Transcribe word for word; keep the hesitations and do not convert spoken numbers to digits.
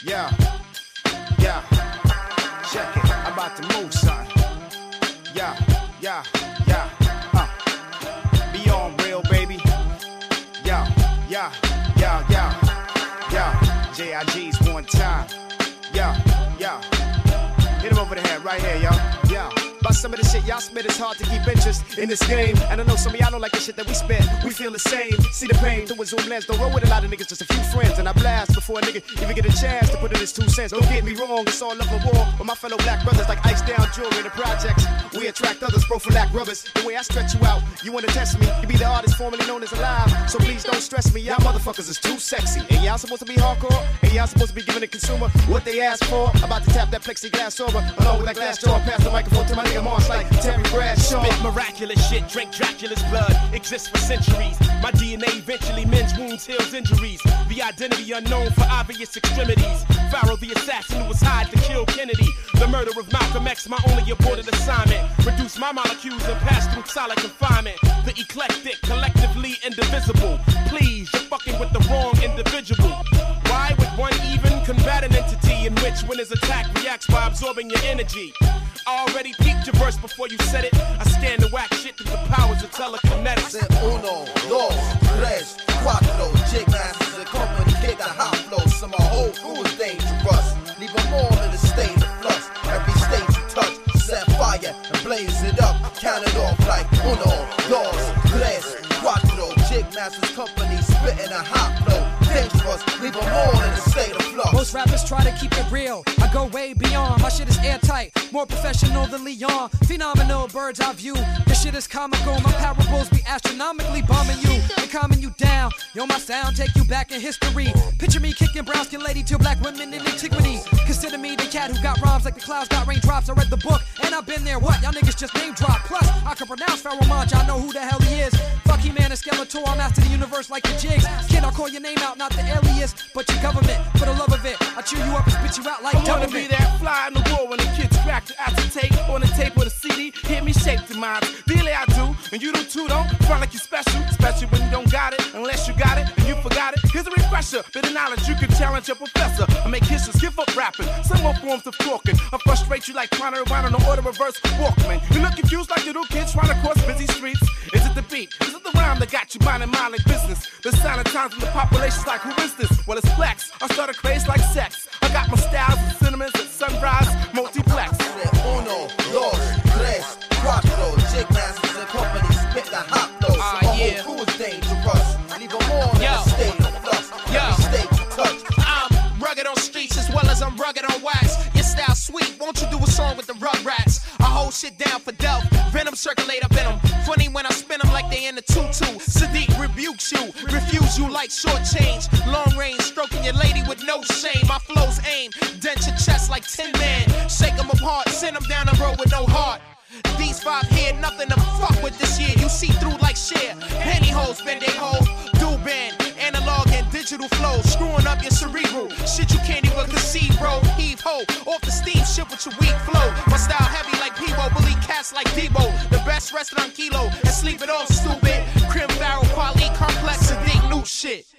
Yeah, yeah, check it, I'm about to move, son. Yeah, yeah, yeah, uh, be on real, baby. Yeah, yeah, yeah, yeah, yeah, J I G's one time. Yeah, yeah, hit him over the head right here, yo. Yeah. About some of the shit y'all spit, it's hard to keep interest in this game. And I know some of y'all don't like the shit that we spit. We feel the same, see the pain through a zoom lens. Don't roll with a lot of niggas, just a few friends. And I blast before a nigga even get a chance to put in his two cents. Don't get me wrong, it's all love and war. But my fellow black brothers like ice down jewelry in the projects. We attract others, prophylact rubbers. The way I stretch you out, you wanna test me. You be the artist formerly known as Alive. So please don't stress me, y'all motherfuckers is too sexy. And y'all supposed to be hardcore, and y'all supposed to be giving the consumer what they ask for. About to tap that plexiglass over, along with that glass jaw. Pass the microphone to my nigga Marsh like Terry Bradshaw. Spit miraculous shit, drink Dracula's blood, exists for centuries. My D N A eventually mends wounds, heals injuries. The identity unknown for obvious extremities. Pharaoh the assassin who was hired to kill Kennedy. The murder of Malcolm X, my only aborted assignment. Reduce my molecules and pass through solid confinement. The eclectic, collectively indivisible. Please, you're fucking with the wrong individual. Why would one even combat an entity in which when his attack reacts by absorbing your energy? I already peeped your verse before you said it. I scanned the whack shit through the powers of telekinetics. Uno, dos, tres, cuatro. Jig Masters and company kick a hot flow. So my whole crew is dangerous. Leave them all in a state of flux. Every stage you touch, set fire and blaze it up. Count it off like uno, dos, tres, cuatro. Jig Masters company spitting a hot flow. Dangerous, leave them all in a state of flux. Most rappers try to keep it real. I go way beyond. My shit is airtight, more professional than Leon. Phenomenal bird's eye view. This shit is comical. My parables be astronomically bombing you and calming you down. Yo, my sound take you back in history. Picture me kicking brown skin lady to black women in antiquity. Consider me the cat who got rhymes like the clouds got raindrops. I read the book and I've been there. What? Y'all niggas just name drop. Plus, I can pronounce Pharaoh Monch. I know who the hell he is. Fuck he man and Skeletor. I'm after the universe like the jigs. Kid, I'll call your name out, not the alias, but your government. For the love of it, I chew you up and spit you out like I wanna government. be that fly in the wall when the kids crack the acetate on the tape or the C D. Hear me shake the mind. Really I do, and you do too, don't front like you special. Especially when you don't got it, unless you got it and you forgot it. Here's a refresher, bit of knowledge you can challenge your professor. I make history, give up rapping, some more forms of talking. I frustrate you like trying to rewind on the order reverse Walkman. You look confused like little kids trying to cross busy streets. Is it the beat? Is it the rhyme that got you minding mind like business? The sign of times when the population's like, who is this? Well, it's flex. I start a craze like sex. I got my styles and cinnamons at sunrise, multiplex. Uno, dos, tres, cuatro. Jig Masters and company spit the hot flow. So Uh, my yeah. whole crew is dangerous. Leave them all in Yo. a state of flux. Yo. Every state you touch. I'm rugged on streets as well as I'm rugged on wax. Your style sweet, won't you do a song with the Rugrats? I hold shit down for Delph, venom circulate up in them. Funny when I spin them like they in the tutu. Sadiq rebukes you, refuse you like short change. Long range, stroking your lady with no shame. My flows aim, dent your chest like Tin Man. Shake them apart, send them down the road with no heart. These five here, nothing to fuck with this year. You see through like share. Pantyhose, bend they hold. Dual band, analog and digital flows. Screwing up your cerebral. Shit you can't even conceive, bro. Heave ho. Off the steam shit with your weak flow. My style heavy like Peebo. Bully cats like Debo. The best restaurant kilo. And sleep it off, stupid. Crim barrel, quality, complex, and deep new shit.